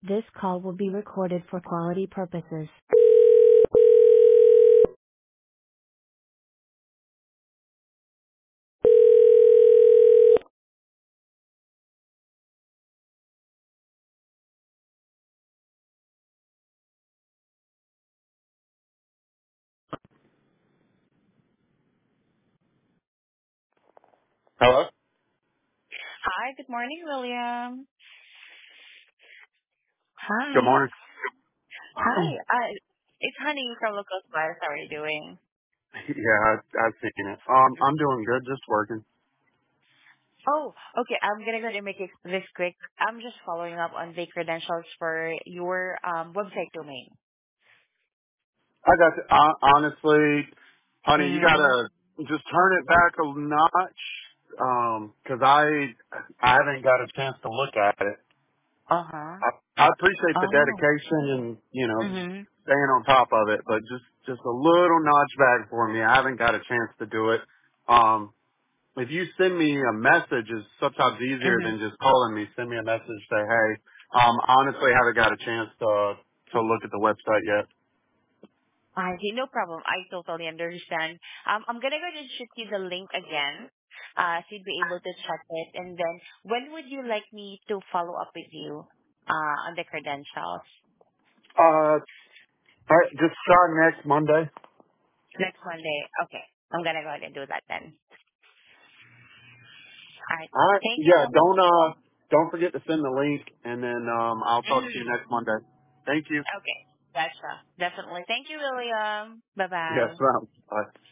This call will be recorded for quality purposes. Hello? Hi, good morning, William. Good Hi. morning. Hi. It's Honey from Local Spice. How are you doing? I've seen it. I'm doing good, just working. Oh, okay. I'm gonna go ahead and make it this quick. I'm just following up on the credentials for your website domain. I got to, honestly, honey, you Mm. gotta just turn it back a notch, cause I haven't got a chance to look at it. Uh-huh. I appreciate the Oh. dedication and, Mm-hmm. staying on top of it, but just a little notch back for me. I haven't got a chance to do it. If you send me a message, it's sometimes easier Mm-hmm. than just calling me. Send me a message, say, hey, honestly, haven't got a chance to look at the website yet. I see, no problem. I totally understand. I'm gonna go ahead and shoot you the link again, so you'd be able to check it. And then, when would you like me to follow up with you, on the credentials? All right, just try next Monday. Next Monday. Okay. I'm gonna go ahead and do that then. All right. All right, Thank you yeah, so much. don't forget to send the link, and then I'll talk to you Mhm. next Monday. Thank you. Okay. Gotcha. Definitely. Thank you, William. Bye Yes, bye. ma'am. Bye.